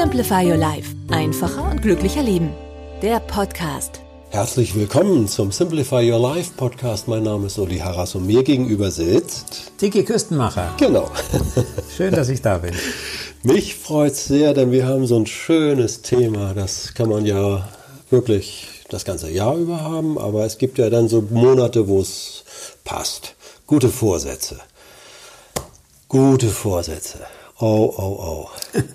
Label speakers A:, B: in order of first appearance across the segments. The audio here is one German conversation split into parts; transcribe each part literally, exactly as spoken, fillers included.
A: Simplify Your Life. Einfacher und glücklicher leben. Der Podcast.
B: Herzlich willkommen zum Simplify Your Life Podcast. Mein Name ist Uli Harras und mir gegenüber sitzt
C: Tiki Küstenmacher.
B: Genau.
C: Schön, dass ich da bin.
B: Mich freut es sehr, denn wir haben so ein schönes Thema. Das kann man ja wirklich das ganze Jahr über haben, aber es gibt ja dann so Monate, wo es passt. Gute Vorsätze. Gute Vorsätze. Oh, oh, oh.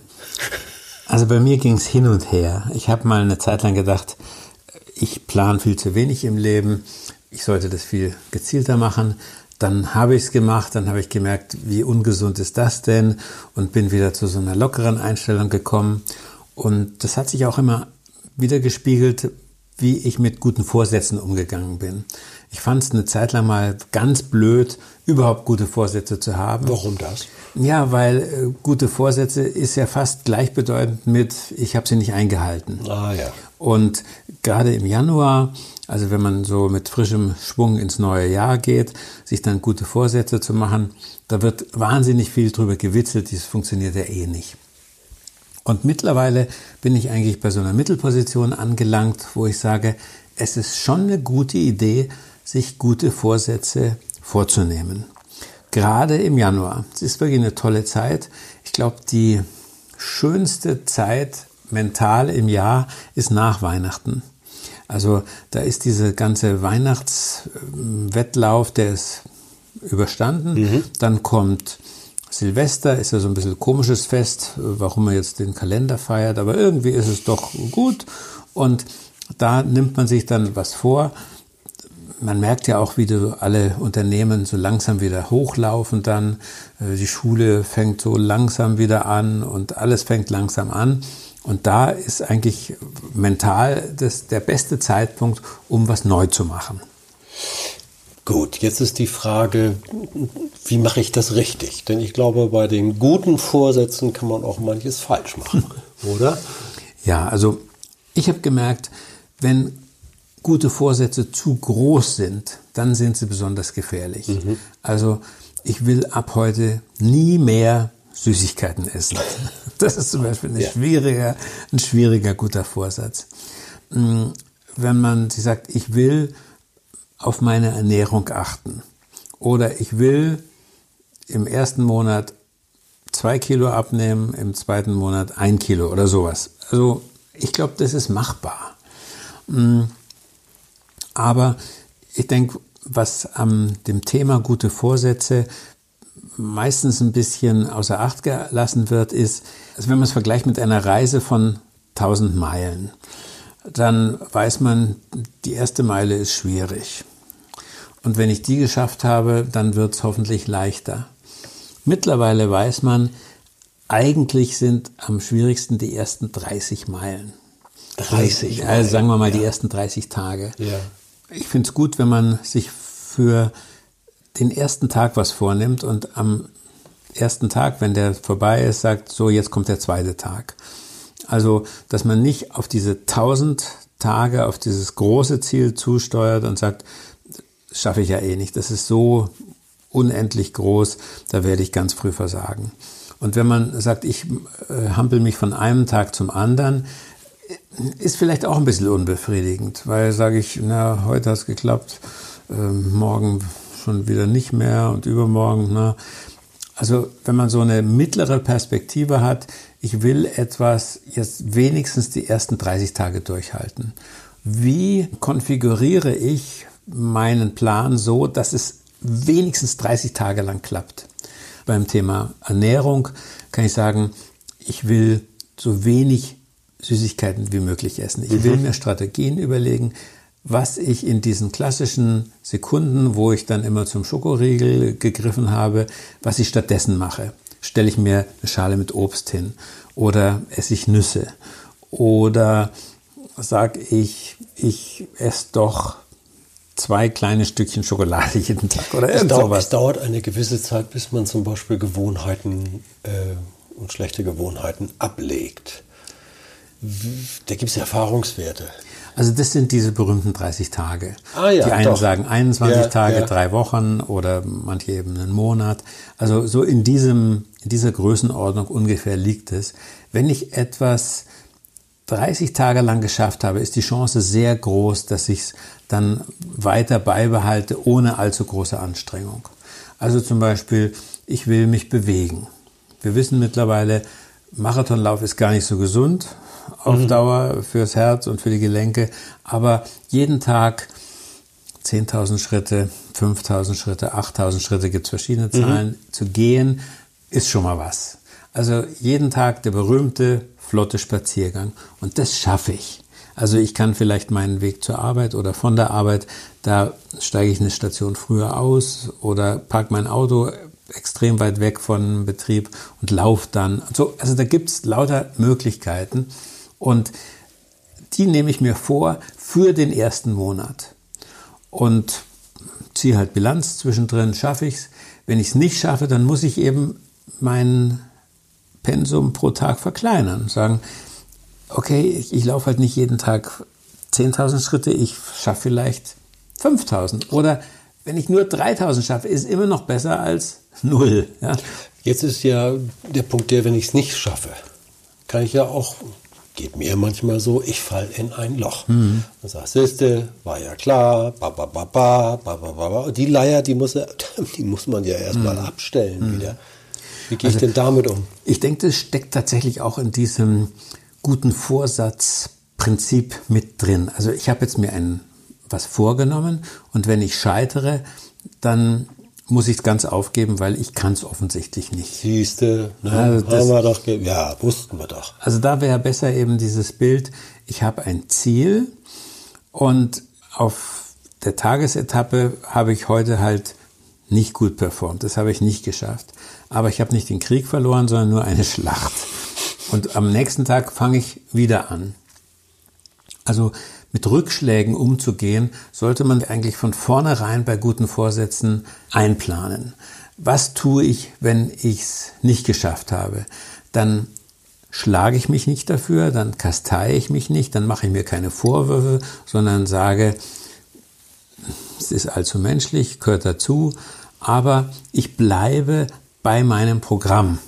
C: Also bei mir ging es hin und her. Ich habe mal eine Zeit lang gedacht, ich plane viel zu wenig im Leben. Ich sollte das viel gezielter machen. Dann habe ich es gemacht, dann habe ich gemerkt, wie ungesund ist das denn? Und bin wieder zu so einer lockeren Einstellung gekommen. Und das hat sich auch immer wieder gespiegelt, wie ich mit guten Vorsätzen umgegangen bin. Ich fand es eine Zeit lang mal ganz blöd, überhaupt gute Vorsätze zu haben.
B: Warum das?
C: Ja, weil äh, gute Vorsätze ist ja fast gleichbedeutend mit, ich habe sie nicht eingehalten.
B: Ah ja.
C: Und gerade im Januar, also wenn man so mit frischem Schwung ins neue Jahr geht, sich dann gute Vorsätze zu machen, da wird wahnsinnig viel drüber gewitzelt, das funktioniert ja eh nicht. Und mittlerweile bin ich eigentlich bei so einer Mittelposition angelangt, wo ich sage, es ist schon eine gute Idee, sich gute Vorsätze vorzunehmen. Gerade im Januar. Es ist wirklich eine tolle Zeit. Ich glaube, die schönste Zeit mental im Jahr ist nach Weihnachten. Also da ist dieser ganze Weihnachtswettlauf, der ist überstanden. Mhm. Dann kommt Silvester, ist ja so ein bisschen ein komisches Fest, warum man jetzt den Kalender feiert, aber irgendwie ist es doch gut. Und da nimmt man sich dann was vor. Man merkt ja auch, wie die, alle Unternehmen so langsam wieder hochlaufen dann. Die Schule fängt so langsam wieder an und alles fängt langsam an. Und da ist eigentlich mental das der beste Zeitpunkt, um was neu zu machen.
B: Gut, jetzt ist die Frage, wie mache ich das richtig? Denn ich glaube, bei den guten Vorsätzen kann man auch manches falsch machen, oder?
C: Ja, also ich habe gemerkt, wenn gute Vorsätze zu groß sind, dann sind sie besonders gefährlich. Mhm. Also ich will ab heute nie mehr Süßigkeiten essen. Das ist zum Beispiel ein, ja. schwieriger, ein schwieriger guter Vorsatz. Wenn man sich sagt, ich will auf meine Ernährung achten oder ich will im ersten Monat zwei Kilo abnehmen, im zweiten Monat ein Kilo oder sowas. Also ich glaube, das ist machbar. Aber ich denke, was am dem Thema gute Vorsätze meistens ein bisschen außer Acht gelassen wird, ist, also wenn man es vergleicht mit einer Reise von tausend Meilen, dann weiß man, die erste Meile ist schwierig. Und wenn ich die geschafft habe, dann wird es hoffentlich leichter. Mittlerweile weiß man, eigentlich sind am schwierigsten die ersten dreißig Meilen.
B: dreißig Meilen?
C: Also sagen wir mal
B: ja.
C: die ersten dreißig Tage.
B: Ja.
C: Ich finde es gut, wenn man sich für den ersten Tag was vornimmt und am ersten Tag, wenn der vorbei ist, sagt, so jetzt kommt der zweite Tag. Also, dass man nicht auf diese tausend Tage, auf dieses große Ziel zusteuert und sagt, das schaffe ich ja eh nicht, das ist so unendlich groß, da werde ich ganz früh versagen. Und wenn man sagt, ich äh, hampel mich von einem Tag zum anderen, ist vielleicht auch ein bisschen unbefriedigend, weil sage ich, na, heute hat es geklappt, äh, morgen schon wieder nicht mehr und übermorgen, na. Also wenn man so eine mittlere Perspektive hat, ich will etwas jetzt wenigstens die ersten dreißig Tage durchhalten. Wie konfiguriere ich meinen Plan so, dass es wenigstens dreißig Tage lang klappt? Beim Thema Ernährung kann ich sagen, ich will so wenig Süßigkeiten wie möglich essen. Ich will mir Strategien überlegen, was ich in diesen klassischen Sekunden, wo ich dann immer zum Schokoriegel gegriffen habe, was ich stattdessen mache. Stelle ich mir eine Schale mit Obst hin oder esse ich Nüsse oder sage ich, ich esse doch zwei kleine Stückchen Schokolade jeden Tag oder irgend sowas.
B: Es dauert eine gewisse Zeit, bis man zum Beispiel Gewohnheiten äh, und schlechte Gewohnheiten ablegt. Da gibt es Erfahrungswerte.
C: Also das sind diese berühmten dreißig Tage.
B: Ah, ja,
C: die einen
B: doch.
C: sagen einundzwanzig
B: Ja,
C: Tage,
B: ja.
C: drei Wochen oder manche eben einen Monat. Also so in diesem, in dieser Größenordnung ungefähr liegt es. Wenn ich etwas dreißig Tage lang geschafft habe, ist die Chance sehr groß, dass ich es dann weiter beibehalte, ohne allzu große Anstrengung. Also zum Beispiel, ich will mich bewegen. Wir wissen mittlerweile, Marathonlauf ist gar nicht so gesund auf mhm. Dauer fürs Herz und für die Gelenke, aber jeden Tag zehntausend Schritte, fünftausend Schritte, achttausend Schritte, gibt es verschiedene Zahlen, mhm. zu gehen, ist schon mal was. Also jeden Tag der berühmte, flotte Spaziergang und das schaffe ich. Also ich kann vielleicht meinen Weg zur Arbeit oder von der Arbeit, da steige ich eine Station früher aus oder parke mein Auto extrem weit weg von Betrieb und laufe dann. So, also da gibt es lauter Möglichkeiten und die nehme ich mir vor für den ersten Monat und ziehe halt Bilanz zwischendrin, schaffe ich es. Wenn ich es nicht schaffe, dann muss ich eben mein Pensum pro Tag verkleinern, sagen, okay, ich, ich laufe halt nicht jeden Tag zehntausend Schritte, ich schaffe vielleicht fünftausend. Oder wenn ich nur dreitausend schaffe, ist immer noch besser als null. Ja?
B: Jetzt ist ja der Punkt der, wenn ich es nicht schaffe, kann ich ja auch, geht mir manchmal so, ich falle in ein Loch. Mhm. Dann sagst du, siehste, war ja klar, ba, ba, ba, ba, ba, ba, ba. Und die Leier, die muss, die muss man ja erstmal mhm. abstellen mhm. wieder. Wie gehe also, ich denn damit um?
C: Ich denke, das steckt tatsächlich auch in diesem guten Vorsatzprinzip mit drin. Also ich habe jetzt mir ein, was vorgenommen und wenn ich scheitere, dann muss ich es ganz aufgeben, weil ich kann es offensichtlich nicht.
B: Siehste, ne,
C: also das,
B: haben wir doch, ge- ja, wussten wir doch.
C: Also da wäre besser eben dieses Bild, ich habe ein Ziel und auf der Tagesetappe habe ich heute halt nicht gut performt. Das habe ich nicht geschafft. Aber ich habe nicht den Krieg verloren, sondern nur eine Schlacht. Und am nächsten Tag fange ich wieder an. Also mit Rückschlägen umzugehen, sollte man eigentlich von vornherein bei guten Vorsätzen einplanen. Was tue ich, wenn ich es nicht geschafft habe? Dann schlage ich mich nicht dafür, dann kastei ich mich nicht, dann mache ich mir keine Vorwürfe, sondern sage, es ist allzu menschlich, gehört dazu, aber ich bleibe bei meinem Programm.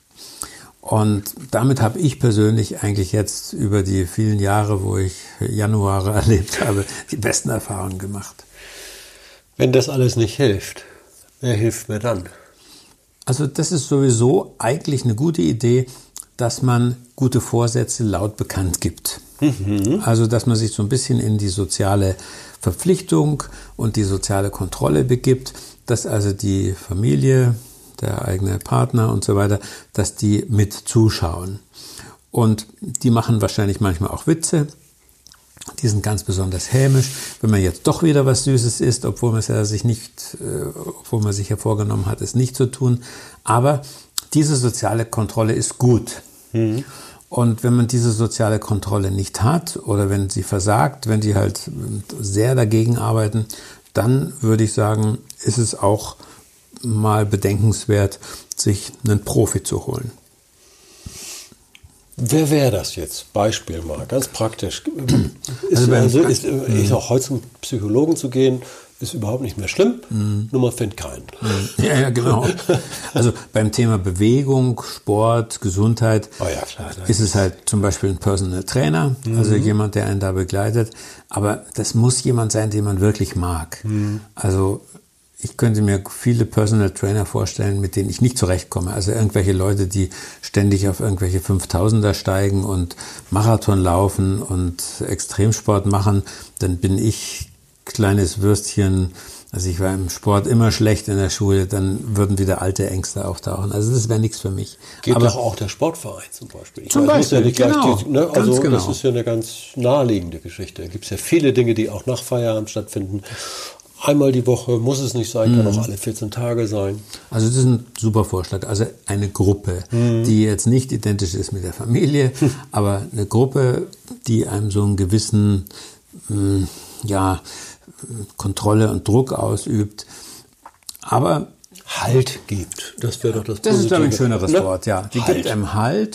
C: Und damit habe ich persönlich eigentlich jetzt über die vielen Jahre, wo ich Januare erlebt habe, die besten Erfahrungen gemacht.
B: Wenn das alles nicht hilft, wer hilft mir dann?
C: Also das ist sowieso eigentlich eine gute Idee, dass man gute Vorsätze laut bekannt gibt. Mhm. Also dass man sich so ein bisschen in die soziale Verpflichtung und die soziale Kontrolle begibt, dass also die Familie, der eigene Partner und so weiter, dass die mit zuschauen. Und die machen wahrscheinlich manchmal auch Witze. Die sind ganz besonders hämisch, wenn man jetzt doch wieder was Süßes isst, obwohl man es ja sich nicht, äh, obwohl man sich ja vorgenommen hat, es nicht zu tun. Aber diese soziale Kontrolle ist gut. Mhm. Und wenn man diese soziale Kontrolle nicht hat oder wenn sie versagt, wenn die halt sehr dagegen arbeiten, dann würde ich sagen, ist es auch mal bedenkenswert, sich einen Profi zu holen.
B: Wer wäre das jetzt? Beispiel mal, ganz praktisch. Ist,
C: Also beim-
B: also ist, ist auch heute zum Psychologen zu gehen, ist überhaupt nicht mehr schlimm,
C: Mhm.
B: nur man findet keinen.
C: Ja, ja, genau. Also beim Thema Bewegung, Sport, Gesundheit
B: Oh ja, klar.
C: ist es halt zum Beispiel ein Personal Trainer, also jemand, der einen da begleitet. Aber das muss jemand sein, den man wirklich mag. Also ich könnte mir viele Personal Trainer vorstellen, mit denen ich nicht zurechtkomme. Also irgendwelche Leute, die ständig auf irgendwelche fünftausender steigen und Marathon laufen und Extremsport machen, dann bin ich kleines Würstchen. Also ich war im Sport immer schlecht in der Schule, dann würden wieder alte Ängste auftauchen. Also das wäre nichts für mich.
B: Geht
C: Aber
B: doch auch der Sportverein zum Beispiel. Ich
C: Zum
B: meine, es muss
C: Beispiel,
B: ja nicht gleich
C: genau,
B: die, ne?
C: ganz
B: Also
C: genau.
B: das ist ja eine ganz naheliegende Geschichte. Da gibt es ja viele Dinge, die auch nach Feierabend stattfinden. Einmal die Woche muss es nicht sein, kann auch alle vierzehn Tage sein.
C: Also das ist ein super Vorschlag. Also eine Gruppe, die jetzt nicht identisch ist mit der Familie, aber eine Gruppe, die einem so einen gewissen mh, ja, Kontrolle und Druck ausübt. Aber
B: Halt gibt. Das wäre doch das
C: das ist, glaube ich, ein
B: Positive.
C: schöneres
B: Ne?
C: Wort, ja. Die
B: Halt.
C: gibt einem Halt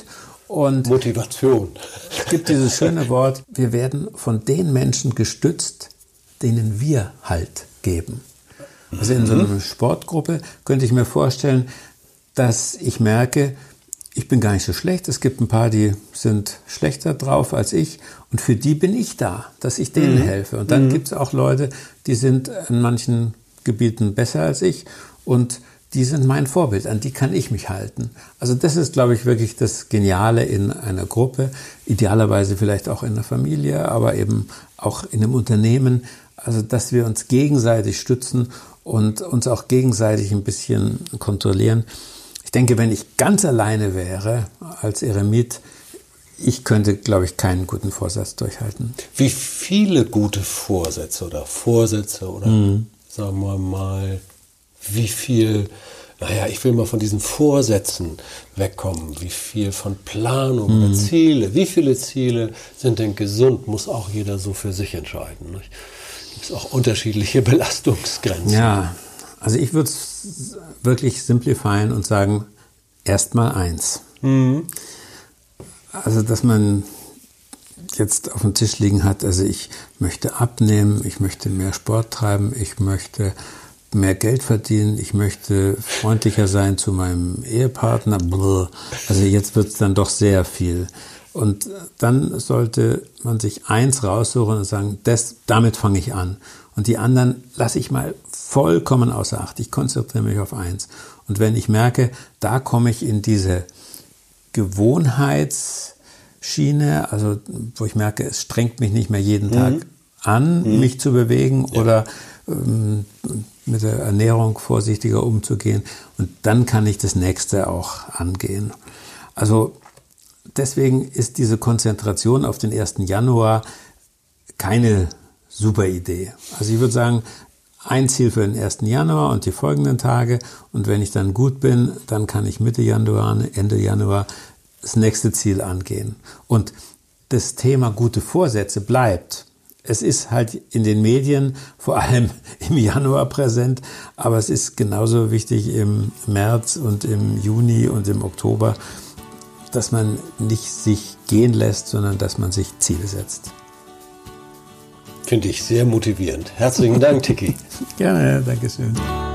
C: Und
B: Motivation.
C: Es gibt dieses schöne Wort, wir werden von den Menschen gestützt, denen wir Halt geben. Also in so einer Sportgruppe könnte ich mir vorstellen, dass ich merke, ich bin gar nicht so schlecht. Es gibt ein paar, die sind schlechter drauf als ich. Und für die bin ich da, dass ich denen mhm. helfe. Und dann mhm. gibt es auch Leute, die sind in manchen Gebieten besser als ich. Und die sind mein Vorbild, an die kann ich mich halten. Also das ist, glaube ich, wirklich das Geniale in einer Gruppe. Idealerweise vielleicht auch in einer Familie, aber eben auch in einem Unternehmen. Also dass wir uns gegenseitig stützen und uns auch gegenseitig ein bisschen kontrollieren. Ich denke, wenn ich ganz alleine wäre als Eremit, ich könnte, glaube ich, keinen guten Vorsatz durchhalten.
B: Wie viele gute Vorsätze oder Vorsätze oder mhm. sagen wir mal, wie viel, naja, ich will mal von diesen Vorsätzen wegkommen, wie viel von Planung mhm. oder Ziele, wie viele Ziele sind denn gesund, muss auch jeder so für sich entscheiden. Nicht? Gibt es auch unterschiedliche Belastungsgrenzen.
C: Ja, also ich würde es wirklich simplifieren und sagen, erstmal eins. Mhm. Also, dass man jetzt auf dem Tisch liegen hat, also ich möchte abnehmen, ich möchte mehr Sport treiben, ich möchte mehr Geld verdienen, ich möchte freundlicher sein zu meinem Ehepartner. Also jetzt wird es dann doch sehr viel. Und dann sollte man sich eins raussuchen und sagen, das, damit fange ich an. Und die anderen lasse ich mal vollkommen außer Acht. Ich konzentriere mich auf eins. Und wenn ich merke, da komme ich in diese Gewohnheitsschiene, also wo ich merke, es strengt mich nicht mehr jeden mhm. Tag an, mhm. mich zu bewegen ja. oder ähm, mit der Ernährung vorsichtiger umzugehen. Und dann kann ich das nächste auch angehen. Also deswegen ist diese Konzentration auf den ersten Januar keine super Idee. Also ich würde sagen, ein Ziel für den ersten Januar und die folgenden Tage. Und wenn ich dann gut bin, dann kann ich Mitte Januar, Ende Januar das nächste Ziel angehen. Und das Thema gute Vorsätze bleibt. Es ist halt in den Medien vor allem im Januar präsent, aber es ist genauso wichtig im März und im Juni und im Oktober, dass man nicht sich gehen lässt, sondern dass man sich Ziele setzt.
B: Finde ich sehr motivierend. Herzlichen Dank, Tiki.
C: Gerne, danke schön.